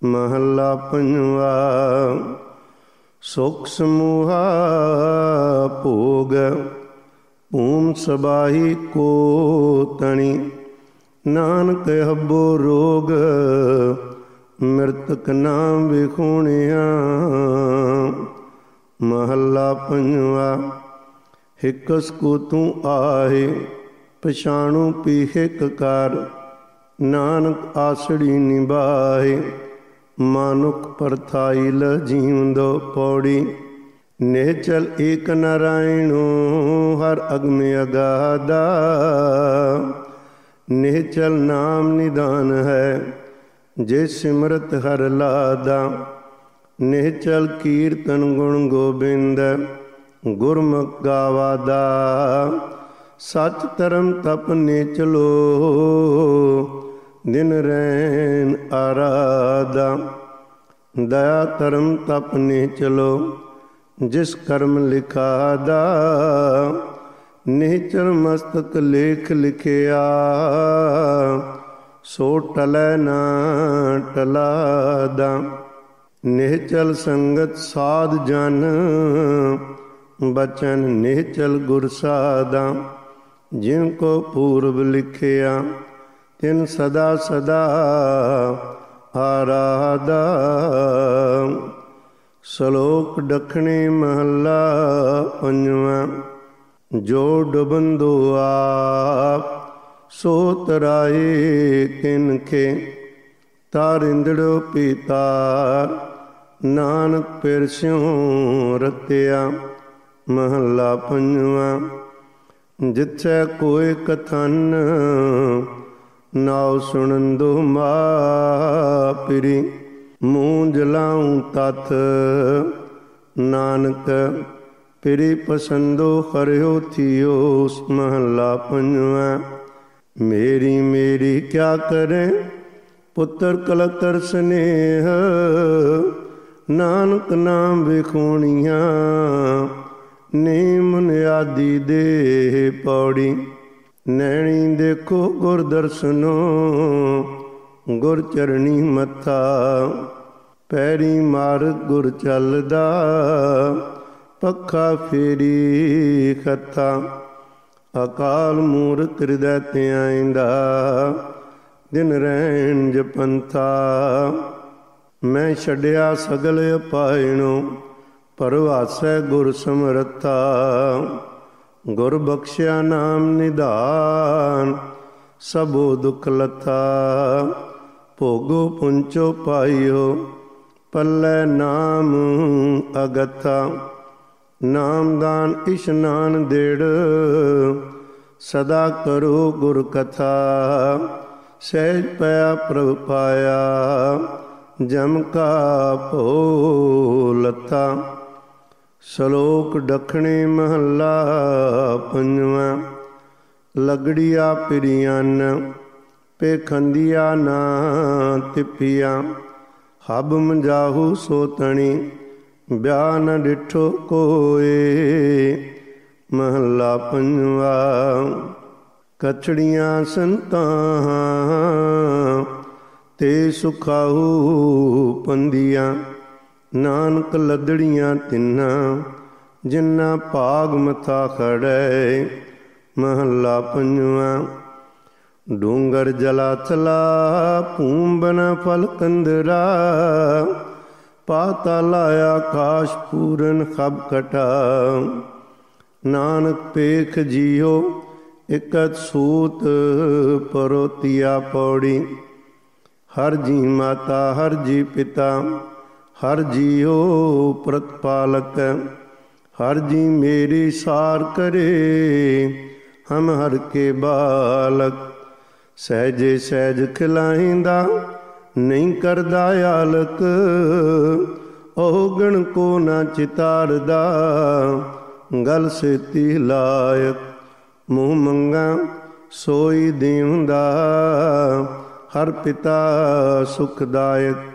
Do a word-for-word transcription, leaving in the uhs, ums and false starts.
महला पंजवा। सुख समूहा भोग भूम सबाही को तणी, नानक हब्बो रोग मृतक नाम विखुणिया। महला पंजवा। हिकस को तू आहे पछाणु पी हिक कर, नानक आसड़ी निभाए मानुक परथाई ल जीवंदो पौड़ी। निहचल एक नारायणो हर अग्नि अगाधा, निहचल नाम निदान है जे सिमरत हर लादा। निहचल कीर्तन गुण गोबिंद गुरमुख गावादा, सच धर्म तप निचलो दिन रैन आराधा। दया धर्म तप निचलो जिस कर्म लिखा दा, निचर मस्तक लेख लिखिया सो टलै ना टलादा। निहचल संगत साध जन बचन निहचल गुर साधा। जिनको पूर्व लिखिया तिन सदा सदा आराधा। सलोक दखणी महला पंजवा। जो डुबंदो आप सो तराए तिनके, तारिंदड़ो पीतार नानक पिरस्यों रत्या। महला पंजवा। जिथे कोई कथन नाव सुनंदो मापिरी, मूँ जलाऊं तथ नानक पिरी पसंदो हरियो थियो। महला पंजवा। मेरी मेरी क्या करे पुत्र कलतर स्नेह, नानक नाम विखुणिया नीम नियादी दे पौड़ी। नैणी देखो गुर दर्शनो गुर चरणी मत्था, पैरी मार्ग गुर चलदा पक्खा फेरी खत्ता। अकाल मूरत हृदय ते आइंदा दिन रैन जपंथा। मैं छड्या सगल अपायणो परवासै गुर समरथा। गुर बख्शिया नाम निधान सबो दुख लथा। भोगो पुंचो पाइयो पल्लै नाम अगथा। नामदान इशनान देड़ सदा करो गुर कथा। सहज पया प्रभ पाया जम का भो लथा। सलोक दखणी महला पंजवा। लगड़िया पिरियन पेखंदिया ना तिपिया, हब मंजाहू सोतणी ब्याह न डिठो कोए। महला पंजवा। कछड़ियाँ संतां ते सुखाहू पंदिया, नानक लदड़ियाँ तिन्ना जिन्ना भाग मथा खड़े। महला पंजवा। डूंगर जलाथला पूंबन फल कंदरा, पातालाया काश पूरन खब कटा। नानक पेख जियो इकत सूत परोतिया पौड़ी। हर जी माता हर जी पिता हर जियो प्रतिपालक। हर जी मेरी सार करे हम हर के बालक। सहजे सहज खिलाइंदा नहीं करदा आलक। ओगण को ना चितारदा गल सेती लायक। मुँह मंगा सोई दींदा हर पिता सुखदायक।